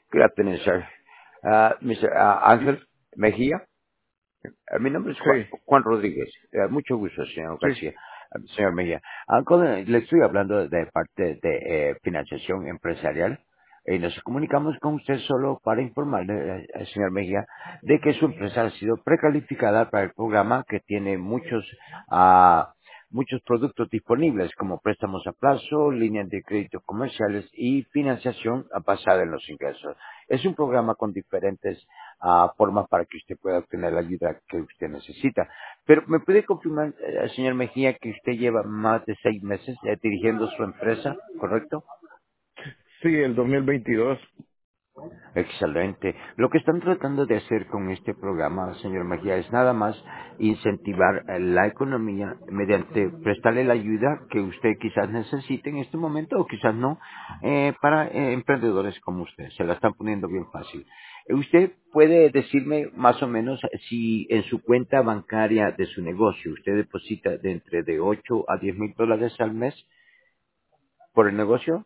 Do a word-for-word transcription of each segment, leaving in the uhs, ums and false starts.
Good afternoon, sir. Uh, mister uh, Ángel Mejía. Uh, mi nombre es Juan, Sí, Juan Rodríguez. Uh, mucho gusto, señor sí, García. Uh, señor Mejía. Uh, con- le estoy hablando de parte de eh, financiación empresarial. Y nos comunicamos con usted solo para informarle, eh, señor Mejía, de que su empresa ha sido precalificada para el programa que tiene muchos ah, muchos productos disponibles como préstamos a plazo, líneas de crédito comerciales y financiación basada en los ingresos. Es un programa con diferentes ah, formas para que usted pueda obtener la ayuda que usted necesita. Pero ¿me puede confirmar, eh, señor Mejía, que usted lleva más de seis meses eh, dirigiendo su empresa, correcto? sí, el dos mil veintidós. Excelente. Lo que están tratando de hacer con este programa, señor Mejía, es nada más incentivar eh, la economía mediante prestarle la ayuda que usted quizás necesite en este momento o quizás no, eh, para eh, emprendedores como usted. Se la están poniendo bien fácil. Eh, ¿Usted puede decirme más o menos si en su cuenta bancaria de su negocio usted deposita de entre de ocho a diez mil dólares al mes por el negocio?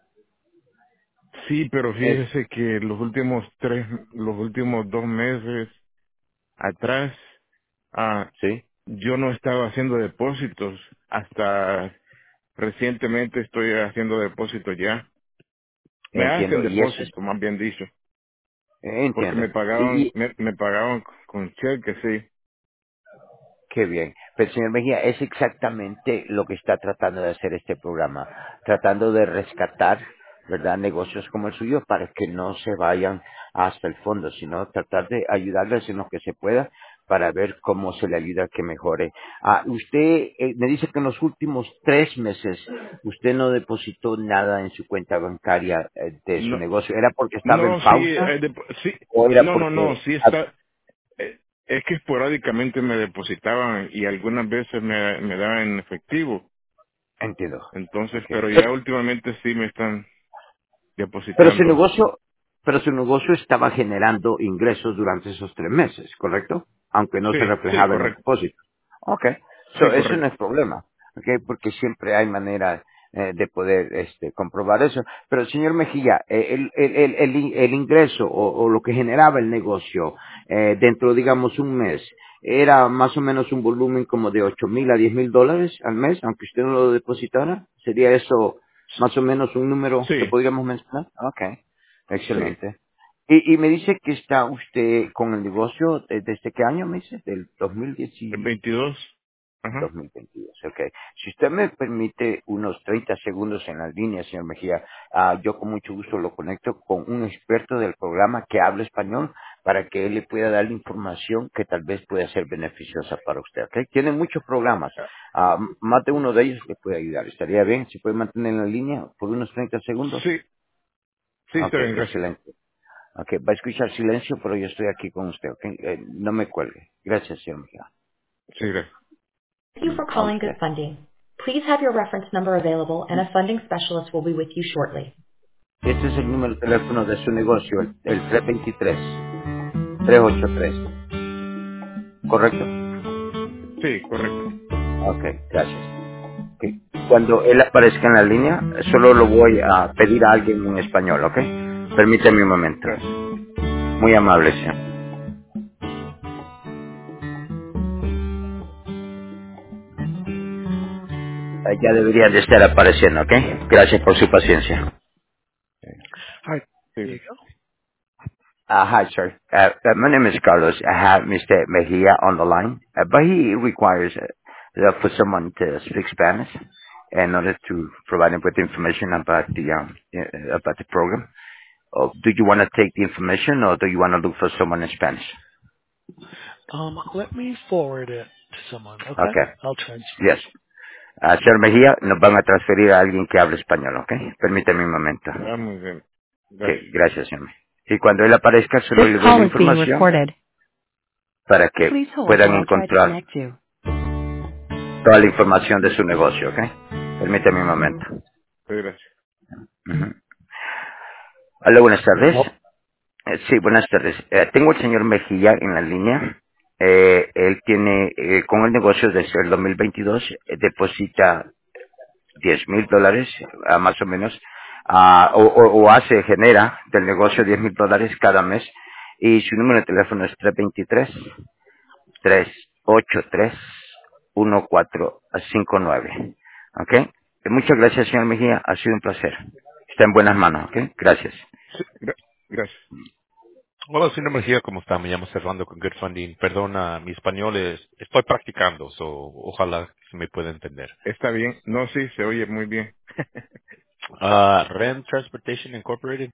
Sí, pero Es, fíjese que los últimos tres, los últimos dos meses atrás, ah, ¿sí? yo no estaba haciendo depósitos. Hasta recientemente estoy haciendo depósitos ya. Me hacen Entiendo. Y eso es, depósito, más bien dicho, porque entiendo. me Y, pagaban, y me, me pagaban con cheque, sí. qué bien. Pero, señor Mejía, es exactamente lo que está tratando de hacer este programa, tratando de rescatar, ¿verdad?, negocios como el suyo para que no se vayan hasta el fondo, sino tratar de ayudarles en lo que se pueda para ver cómo se le ayuda a que mejore. Ah, usted eh, me dice que en los últimos tres meses usted no depositó nada en su cuenta bancaria eh, de su No, negocio. ¿Era porque estaba en no, sí, pausa eh, depo- sí, o era no, no, no, porque... sí ah, está. Eh, Es que esporádicamente me depositaban y algunas veces me, me daban en efectivo. entiendo. Entonces, pero Okay. ya últimamente sí me están Pero su depositando. negocio, pero su negocio estaba generando ingresos durante esos tres meses, ¿correcto? Aunque no se Sí, sí, reflejaba en los correcto. depósitos. Ok. Sí, So, eso no correcto. es problema, ok, porque siempre hay manera eh, de poder este, comprobar eso. Pero, señor Mejía, eh, el, el, el, el, in- el ingreso o, o lo que generaba el negocio eh, dentro, digamos, un mes, era más o menos un volumen como de ocho mil a diez mil dólares al mes, aunque usted no lo depositara. ¿Sería eso más o menos un número que Sí, podríamos mencionar? Ok, sí. excelente. Y, y me dice que está usted con el negocio eh, desde qué año, me dice, del dos mil diez. El veintidós. Ajá. dos mil veintidós, ok. Si usted me permite unos treinta segundos en la línea, señor Mejía, ah, yo con mucho gusto lo conecto con un experto del programa que habla español para que él le pueda dar la información que tal vez pueda ser beneficiosa para usted, ok. Tiene muchos programas, ah, m- más de uno de ellos le puede ayudar. ¿Estaría bien si puede mantener en la línea por unos treinta segundos? Sí, sí, Ok, está bien, gracias. excelente. Ok, va a escuchar silencio, pero yo estoy aquí con usted, ok. Eh, no me cuelgue. Gracias, señor Mejía. Sí, gracias. Thank you for A calling usted. Good Funding. Please have your reference number available and a funding specialist will be with you shortly. Este es el número de teléfono de su negocio, el, el tres dos tres, tres ocho tres, ¿correcto? Sí, correcto. Ok, gracias. Ok. Cuando él aparezca en la línea, solo lo voy a pedir a alguien en español, ¿ok? Permítame un momento. Gracias. Muy amable, señor. Eh, Ya debería de estar apareciendo, ¿ok? Gracias por su paciencia. Hi. Sí, gracias. Uh, hi, sir. Uh, uh, my name is Carlos. I have mister Mejia on the line, uh, but he requires uh, for someone to speak Spanish in order to provide him with information about the um, uh, about the program. Uh, do you want to take the information, or do you want to look for someone in Spanish? Um, let me forward it to someone, okay? Okay. I'll transfer. Yes. Uh, señor Mejía, nos van a transferir a alguien que hable español, ¿ok? Permítame un momento. Ah, muy bien. Okay, Gracias. gracias, señor. Y cuando él aparezca, solo This le doy la call is being información recorded. para que Please hold puedan while I try to encontrar connect you. toda la información de su negocio, ¿ok? Permítame un momento. Sí, gracias. Ujú. Hola, buenas tardes. Hello? Eh, sí, buenas tardes. Eh, tengo al señor Mejía en la línea. Eh, él tiene, eh, con el negocio desde el dos mil veintidós, eh, deposita diez mil dólares, ah, más o menos, ah, o, o, o hace, genera del negocio diez mil dólares cada mes y su número de teléfono es tres dos tres, tres ocho tres, uno cuatro cinco nueve. ¿Ok? Muchas gracias, señor Mejía. Ha sido un placer. Está en buenas manos. ¿Ok? Gracias. Sí, gra- gracias. Hola, señor Mejía, ¿cómo está? Me llamo Servando con Good Funding. Perdona, mi español es, estoy practicando, so, ojalá se me pueda entender. Está bien. No, sí, se oye muy bien. Uh, Ren Transportation Incorporated.